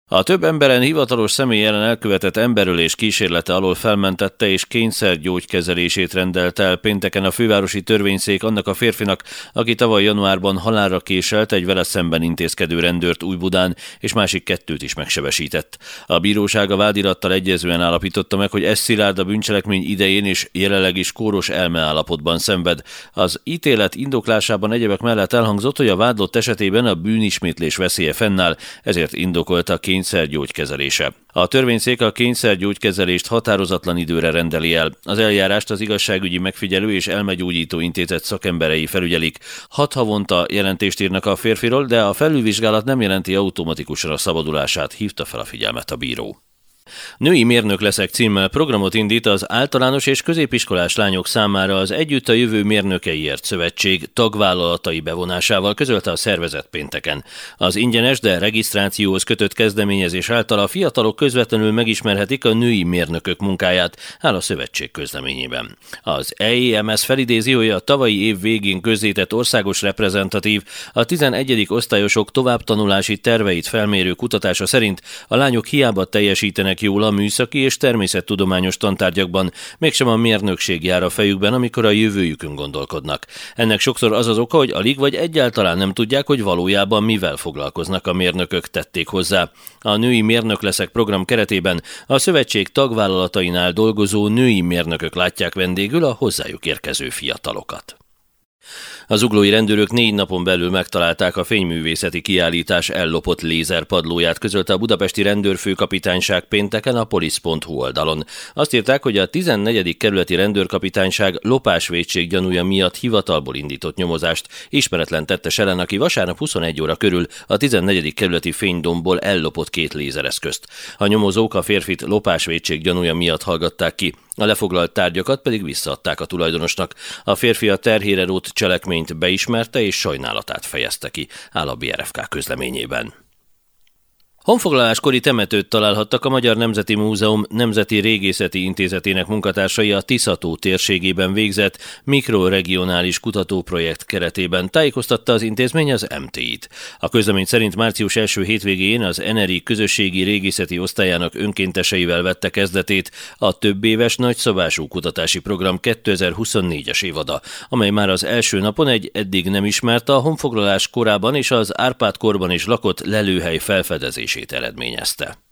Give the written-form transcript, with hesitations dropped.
A több emberen hivatalos személy ellen elkövetett emberölés kísérlete alól felmentette és kényszergyógykezelését rendelt el pénteken a fővárosi törvényszék annak a férfinak, aki tavaly januárban halálra késelt egy vele szemben intézkedő rendőrt Újbudán, és másik kettőt is megsebesített. A bíróság a vádirattal egyezően állapította meg, hogy ez szilárd a bűncselekmény idején és jelenleg is kóros elmeállapotban szenved. Az ítélet indoklásában egyebek mellett elhangzott, hogy a vádlott esetében a bűnismétlés veszélye fennáll, ezért indokolta a kényszergyógykezelése. A törvényszék a kényszergyógykezelést határozatlan időre rendeli el. Az eljárást az igazságügyi megfigyelő és elmegyógyító intézet szakemberei felügyelik. 6 havonta jelentést írnak a férfiról, de a felülvizsgálat nem jelenti automatikusan a szabadulását, hívta fel a figyelmet a bíró. Női mérnök leszek címmel programot indít az általános és középiskolás lányok számára az Együtt a Jövő Mérnökeiért Szövetség tagvállalatai bevonásával, közölte a szervezet pénteken. Az ingyenes, de regisztrációhoz kötött kezdeményezés által a fiatalok közvetlenül megismerhetik a női mérnökök munkáját, áll a szövetség közleményében. Az EEMS felidézi, hogy a tavalyi év végén közzétett országos reprezentatív, a 11. osztályosok továbbtanulási terveit felmérő kutatása szerint a lányok hiába teljesítenek jól a műszaki és természettudományos tantárgyakban, mégsem a mérnökség jár a fejükben, amikor a jövőjükön gondolkodnak. Ennek sokszor az az oka, hogy alig vagy egyáltalán nem tudják, hogy valójában mivel foglalkoznak a mérnökök, tették hozzá. A Női Mérnök leszek program keretében a szövetség tagvállalatainál dolgozó női mérnökök látják vendégül a hozzájuk érkező fiatalokat. Az zuglói rendőrök 4 napon belül megtalálták a fényművészeti kiállítás ellopott lézerpadlóját, közölte a budapesti rendőrfőkapitányság pénteken a polisz.hu oldalon. Azt írták, hogy a 14. kerületi rendőrkapitányság lopásvétség gyanúja miatt hivatalból indított nyomozást ismeretlen tettes ellen, aki vasárnap 21 óra körül a 14. kerületi Fénydombból ellopott 2 lézereszközt. A nyomozók a férfit lopásvétség gyanúja miatt hallgatták ki. A lefoglalt tárgyakat pedig visszaadták a tulajdonosnak. A férfi a terhére rótt cselekményt beismerte és sajnálatát fejezte ki, áll a BRFK közleményében. Honfoglaláskori temetőt találhattak a Magyar Nemzeti Múzeum Nemzeti Régészeti Intézetének munkatársai a Tisza-tó térségében végzett mikroregionális kutatóprojekt keretében, tájékoztatta az intézmény az MTI-t. A közlemény szerint március első hétvégén az ENERI közösségi régészeti osztályának önkénteseivel vette kezdetét a többéves nagyszabású kutatási program 2024-es évada, amely már az első napon egy eddig nem ismert, a honfoglalás korában és az Árpád-korban is lakott lelőhely felfedezését eredményezte.